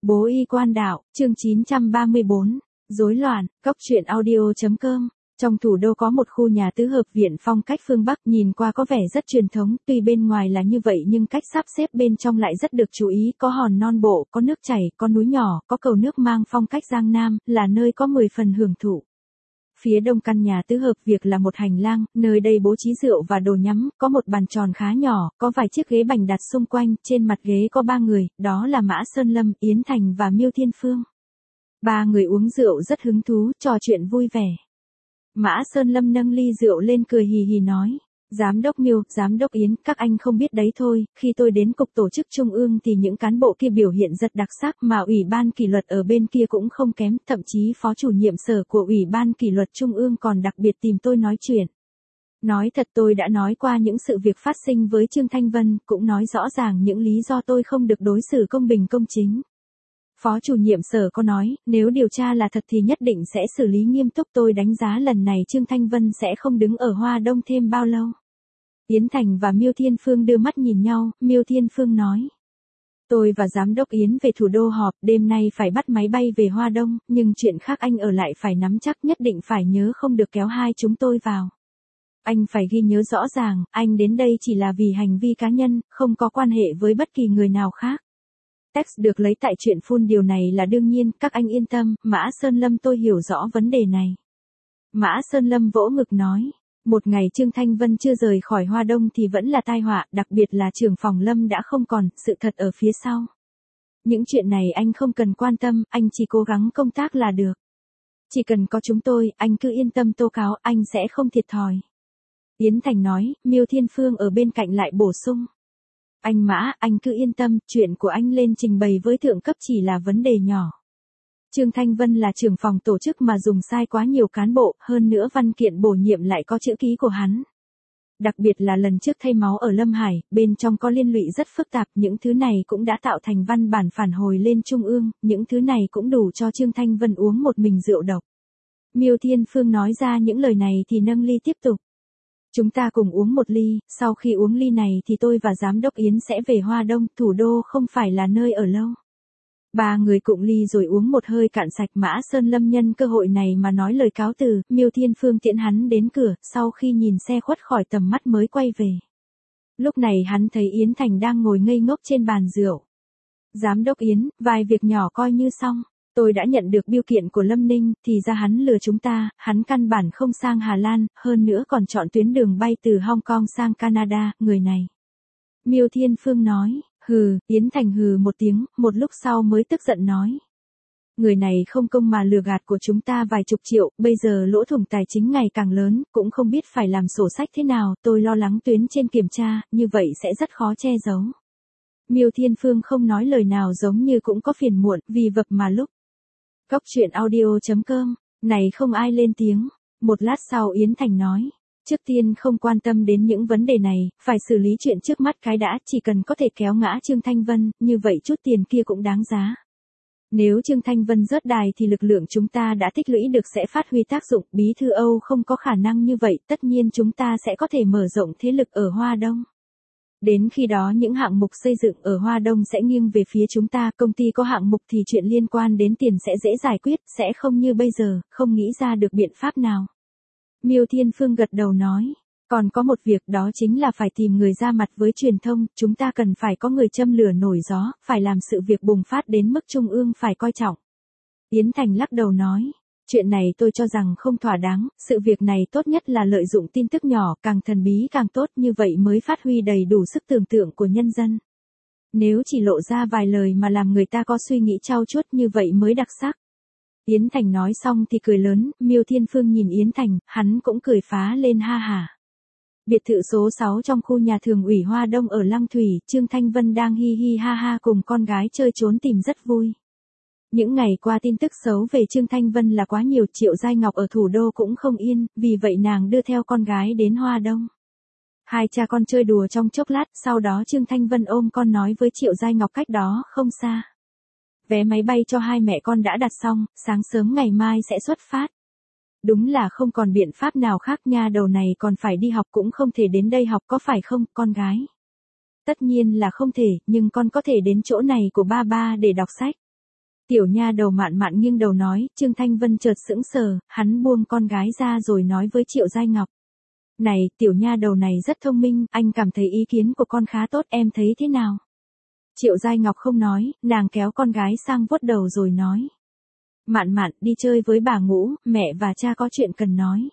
Bố y quan đạo, chương 934, rối loạn, góc truyện audio.com. Trong thủ đô có một khu nhà tứ hợp viện phong cách phương Bắc, nhìn qua có vẻ rất truyền thống, tuy bên ngoài là như vậy nhưng cách sắp xếp bên trong lại rất được chú ý, có hòn non bộ, có nước chảy, có núi nhỏ, có cầu nước mang phong cách Giang Nam, là nơi có 10 phần hưởng thụ. Phía đông căn nhà tứ hợp việc là một hành lang, nơi đây bố trí rượu và đồ nhắm, có một bàn tròn khá nhỏ, có vài chiếc ghế bành đặt xung quanh, trên mặt ghế có 3 người, đó là Mã Sơn Lâm, Yến Thành và Miêu Thiên Phương. 3 người uống rượu rất hứng thú, trò chuyện vui vẻ. Mã Sơn Lâm nâng ly rượu lên cười hì hì nói. Giám đốc Miêu, Giám đốc Yến, các anh không biết đấy thôi, khi tôi đến cục tổ chức trung ương thì những cán bộ kia biểu hiện rất đặc sắc mà ủy ban kỷ luật ở bên kia cũng không kém, thậm chí phó chủ nhiệm sở của ủy ban kỷ luật trung ương còn đặc biệt tìm tôi nói chuyện. Nói thật tôi đã nói qua những sự việc phát sinh với Trương Thanh Vân, cũng nói rõ ràng những lý do tôi không được đối xử công bình công chính. Phó chủ nhiệm sở có nói, nếu điều tra là thật thì nhất định sẽ xử lý nghiêm túc, tôi đánh giá lần này Trương Thanh Vân sẽ không đứng ở Hoa Đông thêm bao lâu. Yến Thành và Miêu Thiên Phương đưa mắt nhìn nhau, Miêu Thiên Phương nói. Tôi và Giám đốc Yến về thủ đô họp, đêm nay phải bắt máy bay về Hoa Đông, nhưng chuyện khác anh ở lại phải nắm chắc, nhất định phải nhớ không được kéo hai chúng tôi vào. Anh phải ghi nhớ rõ ràng, anh đến đây chỉ là vì hành vi cá nhân, không có quan hệ với bất kỳ người nào khác. Text được lấy tại chuyện phun, điều này là đương nhiên, các anh yên tâm, Mã Sơn Lâm tôi hiểu rõ vấn đề này. Mã Sơn Lâm vỗ ngực nói. Một ngày Trương Thanh Vân chưa rời khỏi Hoa Đông thì vẫn là tai họa, đặc biệt là trưởng phòng Lâm đã không còn, sự thật ở phía sau. Những chuyện này anh không cần quan tâm, anh chỉ cố gắng công tác là được. Chỉ cần có chúng tôi, anh cứ yên tâm tố cáo, anh sẽ không thiệt thòi. Yến Thành nói, Miêu Thiên Phương ở bên cạnh lại bổ sung. Anh Mã, anh cứ yên tâm, chuyện của anh lên trình bày với thượng cấp chỉ là vấn đề nhỏ. Trương Thanh Vân là trưởng phòng tổ chức mà dùng sai quá nhiều cán bộ, hơn nữa văn kiện bổ nhiệm lại có chữ ký của hắn. Đặc biệt là lần trước thay máu ở Lâm Hải, bên trong có liên lụy rất phức tạp, những thứ này cũng đã tạo thành văn bản phản hồi lên Trung ương, những thứ này cũng đủ cho Trương Thanh Vân uống một mình rượu độc. Miêu Thiên Phương nói ra những lời này thì nâng ly tiếp tục. Chúng ta cùng uống một ly, sau khi uống ly này thì tôi và Giám đốc Yến sẽ về Hoa Đông, thủ đô không phải là nơi ở lâu. 3 người cụng ly rồi uống một hơi cạn sạch. Mã Sơn Lâm nhân cơ hội này mà nói lời cáo từ, Miêu Thiên Phương tiễn hắn đến cửa, sau khi nhìn xe khuất khỏi tầm mắt mới quay về. Lúc này hắn thấy Yến Thành đang ngồi ngây ngốc trên bàn rượu. Giám đốc Yến, vài việc nhỏ coi như xong. Tôi đã nhận được biêu kiện của Lâm Ninh, thì ra hắn lừa chúng ta, hắn căn bản không sang Hà Lan, hơn nữa còn chọn tuyến đường bay từ Hong Kong sang Canada, người này. Miêu Thiên Phương nói. Hừ, Yến Thành hừ một tiếng, một lúc sau mới tức giận nói. Người này không công mà lừa gạt của chúng ta vài chục triệu, bây giờ lỗ thủng tài chính ngày càng lớn, cũng không biết phải làm sổ sách thế nào, tôi lo lắng tuyến trên kiểm tra, như vậy sẽ rất khó che giấu. Miêu Thiên Phương không nói lời nào giống như cũng có phiền muộn, vì vập mà lúc. Góc truyện audio.com, này không ai lên tiếng, một lát sau Yến Thành nói. Trước tiên không quan tâm đến những vấn đề này, phải xử lý chuyện trước mắt cái đã, chỉ cần có thể kéo ngã Trương Thanh Vân, như vậy chút tiền kia cũng đáng giá. Nếu Trương Thanh Vân rớt đài thì lực lượng chúng ta đã tích lũy được sẽ phát huy tác dụng, Bí thư Âu không có khả năng như vậy, tất nhiên chúng ta sẽ có thể mở rộng thế lực ở Hoa Đông. Đến khi đó những hạng mục xây dựng ở Hoa Đông sẽ nghiêng về phía chúng ta, công ty có hạng mục thì chuyện liên quan đến tiền sẽ dễ giải quyết, sẽ không như bây giờ, không nghĩ ra được biện pháp nào. Miêu Thiên Phương gật đầu nói, còn có một việc đó chính là phải tìm người ra mặt với truyền thông, chúng ta cần phải có người châm lửa nổi gió, phải làm sự việc bùng phát đến mức trung ương phải coi trọng. Yến Thành lắc đầu nói, chuyện này tôi cho rằng không thỏa đáng, sự việc này tốt nhất là lợi dụng tin tức nhỏ, càng thần bí càng tốt, như vậy mới phát huy đầy đủ sức tưởng tượng của nhân dân. Nếu chỉ lộ ra vài lời mà làm người ta có suy nghĩ trau chuốt như vậy mới đặc sắc. Yến Thành nói xong thì cười lớn, Miêu Thiên Phương nhìn Yến Thành, hắn cũng cười phá lên ha hả. Biệt thự số 6 trong khu nhà thường ủy Hoa Đông ở Lăng Thủy, Trương Thanh Vân đang hi hi ha ha cùng con gái chơi trốn tìm rất vui. Những ngày qua tin tức xấu về Trương Thanh Vân là quá nhiều, Triệu Giai Ngọc ở thủ đô cũng không yên, vì vậy nàng đưa theo con gái đến Hoa Đông. Hai cha con chơi đùa trong chốc lát, sau đó Trương Thanh Vân ôm con nói với Triệu Giai Ngọc cách đó không xa. Vé máy bay cho hai mẹ con đã đặt xong, sáng sớm ngày mai sẽ xuất phát. Đúng là không còn biện pháp nào khác, nha đầu này còn phải đi học cũng không thể đến đây học có phải không, con gái? Tất nhiên là không thể, nhưng con có thể đến chỗ này của ba ba để đọc sách. Tiểu nha đầu Mạn Mạn nghiêng đầu nói, Trương Thanh Vân chợt sững sờ, hắn buông con gái ra rồi nói với Triệu Giai Ngọc. Này, tiểu nha đầu này rất thông minh, anh cảm thấy ý kiến của con khá tốt, em thấy thế nào? Triệu Giai Ngọc không nói, nàng kéo con gái sang vuốt đầu rồi nói. Mạn Mạn, đi chơi với bà Ngũ, mẹ và cha có chuyện cần nói.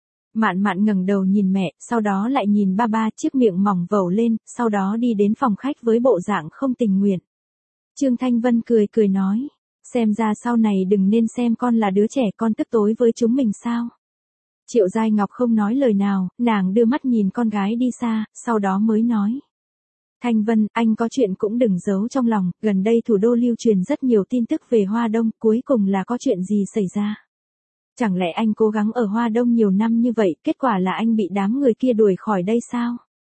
Mạn Mạn ngẩng đầu nhìn mẹ, sau đó lại nhìn ba ba, chiếc miệng mỏng vầu lên, sau đó đi đến phòng khách với bộ dạng không tình nguyện. Trương Thanh Vân cười cười nói, xem ra sau này đừng nên xem con là đứa trẻ con tức tối với chúng mình sao. Triệu Giai Ngọc không nói lời nào, nàng đưa mắt nhìn con gái đi xa, sau đó mới nói. Thanh Vân, anh có chuyện cũng đừng giấu trong lòng, gần đây thủ đô lưu truyền rất nhiều tin tức về Hoa Đông, cuối cùng là có chuyện gì xảy ra? Chẳng lẽ anh cố gắng ở Hoa Đông nhiều năm như vậy, kết quả là anh bị đám người kia đuổi khỏi đây sao?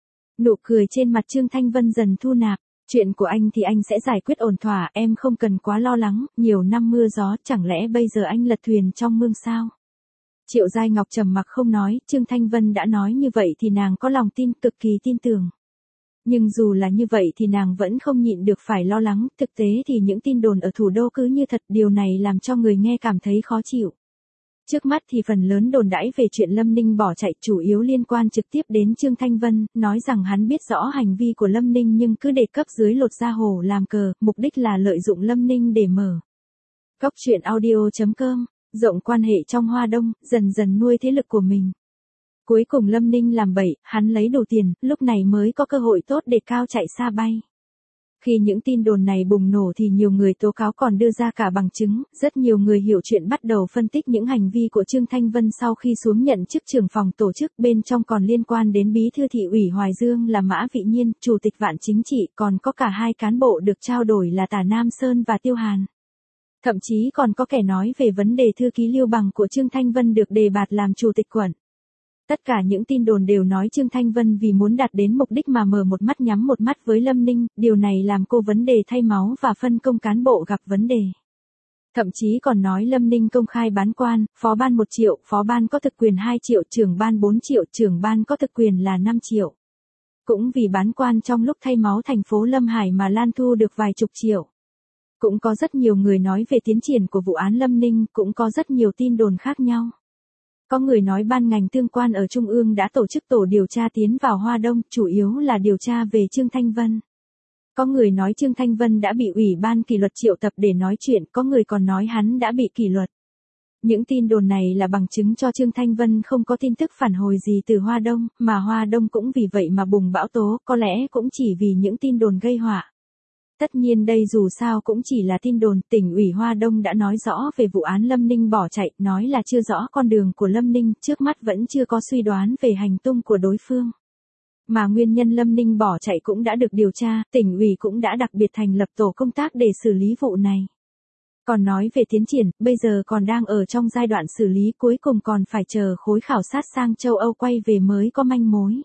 Nụ cười trên mặt Trương Thanh Vân dần thu nạp, chuyện của anh thì anh sẽ giải quyết ổn thỏa, em không cần quá lo lắng, nhiều năm mưa gió, chẳng lẽ bây giờ anh lật thuyền trong mương sao? Triệu Giai Ngọc trầm mặc không nói, Trương Thanh Vân đã nói như vậy thì nàng có lòng tin, cực kỳ tin tưởng. Nhưng dù là như vậy thì nàng vẫn không nhịn được phải lo lắng, thực tế thì những tin đồn ở thủ đô cứ như thật, điều này làm cho người nghe cảm thấy khó chịu. Trước mắt thì phần lớn đồn đãi về chuyện Lâm Ninh bỏ chạy chủ yếu liên quan trực tiếp đến Trương Thanh Vân, nói rằng hắn biết rõ hành vi của Lâm Ninh nhưng cứ để cấp dưới lột da hổ làm cờ, mục đích là lợi dụng Lâm Ninh để mở. Cóc truyện audio.com, rộng quan hệ trong Hoa Đông, dần dần nuôi thế lực của mình. Cuối cùng Lâm Ninh làm bậy, hắn lấy đủ tiền, lúc này mới có cơ hội tốt để cao chạy xa bay. Khi những tin đồn này bùng nổ thì nhiều người tố cáo còn đưa ra cả bằng chứng, rất nhiều người hiểu chuyện bắt đầu phân tích những hành vi của Trương Thanh Vân sau khi xuống nhận chức trưởng phòng tổ chức, bên trong còn liên quan đến bí thư thị ủy Hoài Dương là Mã Vị Nhiên, chủ tịch Vạn Chính Trị, còn có cả hai cán bộ được trao đổi là Tả Nam Sơn và Tiêu Hàn. Thậm chí còn có kẻ nói về vấn đề thư ký Lưu Bằng của Trương Thanh Vân được đề bạt làm chủ tịch quận. Tất cả những tin đồn đều nói Trương Thanh Vân vì muốn đạt đến mục đích mà mở một mắt nhắm một mắt với Lâm Ninh, điều này làm cô vấn đề thay máu và phân công cán bộ gặp vấn đề. Thậm chí còn nói Lâm Ninh công khai bán quan, phó ban 1 triệu, phó ban có thực quyền 2 triệu, trưởng ban 4 triệu, trưởng ban có thực quyền là 5 triệu. Cũng vì bán quan trong lúc thay máu thành phố Lâm Hải mà Lan Thu được vài chục triệu. Cũng có rất nhiều người nói về tiến triển của vụ án Lâm Ninh, cũng có rất nhiều tin đồn khác nhau. Có người nói ban ngành tương quan ở Trung ương đã tổ chức tổ điều tra tiến vào Hoa Đông, chủ yếu là điều tra về Trương Thanh Vân. Có người nói Trương Thanh Vân đã bị Ủy ban kỷ luật triệu tập để nói chuyện, có người còn nói hắn đã bị kỷ luật. Những tin đồn này là bằng chứng cho Trương Thanh Vân không có tin tức phản hồi gì từ Hoa Đông, mà Hoa Đông cũng vì vậy mà bùng bão tố, có lẽ cũng chỉ vì những tin đồn gây họa. Tất nhiên đây dù sao cũng chỉ là tin đồn, tỉnh ủy Hoa Đông đã nói rõ về vụ án Lâm Ninh bỏ chạy, nói là chưa rõ con đường của Lâm Ninh, trước mắt vẫn chưa có suy đoán về hành tung của đối phương. Mà nguyên nhân Lâm Ninh bỏ chạy cũng đã được điều tra, tỉnh ủy cũng đã đặc biệt thành lập tổ công tác để xử lý vụ này. Còn nói về tiến triển, bây giờ còn đang ở trong giai đoạn xử lý, cuối cùng còn phải chờ khối khảo sát sang châu Âu quay về mới có manh mối.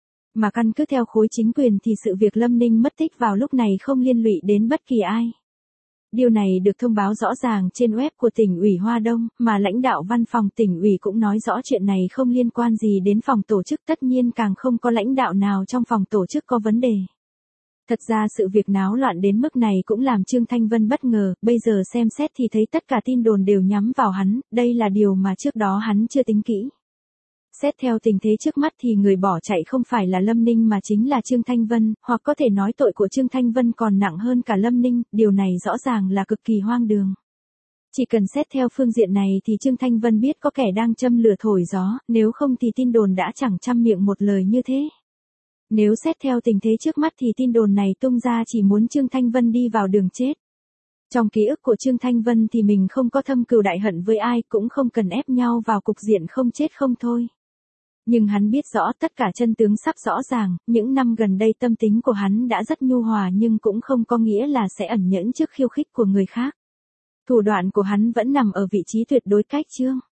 Mà căn cứ theo khối chính quyền thì sự việc Lâm Ninh mất tích vào lúc này không liên lụy đến bất kỳ ai. Điều này được thông báo rõ ràng trên web của tỉnh ủy Hoa Đông, mà lãnh đạo văn phòng tỉnh ủy cũng nói rõ chuyện này không liên quan gì đến phòng tổ chức, tất nhiên càng không có lãnh đạo nào trong phòng tổ chức có vấn đề. Thật ra sự việc náo loạn đến mức này cũng làm Trương Thanh Vân bất ngờ, bây giờ xem xét thì thấy tất cả tin đồn đều nhắm vào hắn, đây là điều mà trước đó hắn chưa tính kỹ. Xét theo tình thế trước mắt thì người bỏ chạy không phải là Lâm Ninh mà chính là Trương Thanh Vân, hoặc có thể nói tội của Trương Thanh Vân còn nặng hơn cả Lâm Ninh, điều này rõ ràng là cực kỳ hoang đường. Chỉ cần xét theo phương diện này thì Trương Thanh Vân biết có kẻ đang châm lửa thổi gió, nếu không thì tin đồn đã chẳng trăm miệng một lời như thế. Nếu xét theo tình thế trước mắt thì tin đồn này tung ra chỉ muốn Trương Thanh Vân đi vào đường chết. Trong ký ức của Trương Thanh Vân thì mình không có thâm cừu đại hận với ai, cũng không cần ép nhau vào cục diện không chết không thôi. Nhưng hắn biết rõ tất cả chân tướng sắp rõ ràng, những năm gần đây tâm tính của hắn đã rất nhu hòa nhưng cũng không có nghĩa là sẽ ẩn nhẫn trước khiêu khích của người khác. Thủ đoạn của hắn vẫn nằm ở vị trí tuyệt đối cách Trương